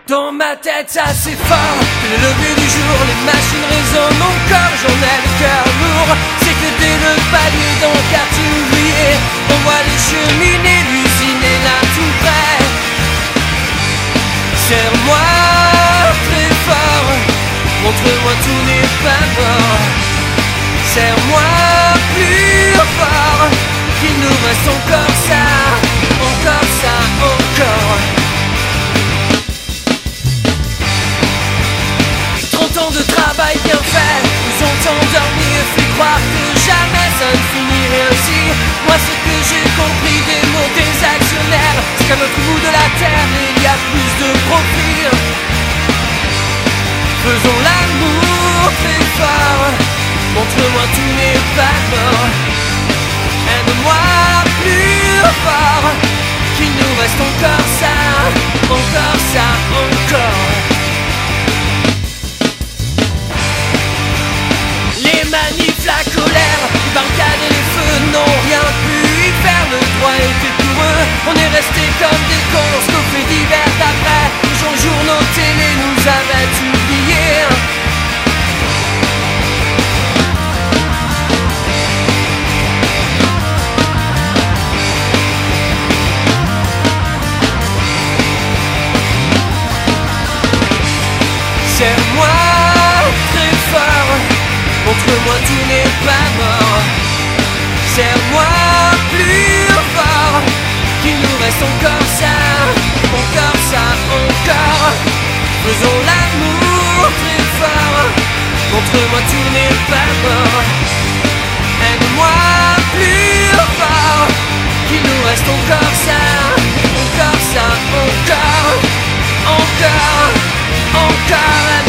Dans ma tête ça c'est fort, le lever du jour, les machines résonnent mon corps, j'en ai le cœur lourd. C'est que dès le palier dans le quartier ouvrier, on voit les cheminées, l'usine est là tout près. Serre-moi très fort, montre-moi tout n'est pas mort. Serre-moi plus fort, qu'il nous reste encore ça, encore ça, encore. 30 ans de travail bien fait nous ont endormis et fait croire que jamais ça ne finirait ainsi. Moi ce que j'ai compris des mots des actionnaires, c'est qu'à notre bout de la terre il y a plus de profit. Faisons l'amour très fort, montre-moi tout n'est pas mort. Aide-moi plus fort, qu'il nous reste encore ça, encore ça, encore. Les manifs, la colère, les barricades et les feux n'ont rien pu y faire. Le droit était pour eux, on est restés comme des cons lorsqu'aux faits divers d'après les journaux télé nous avaient oubliés. Serre-moi très fort, montre-moi tout n'est pas mort. Serre-moi plus fort, qu'il nous reste encore ça, encore ça, encore. Faisons l'amour très fort, montre-moi tout n'est pas mort. Aide-moi plus fort, qu'il nous reste encore ça, encore ça, encore, encore, encore.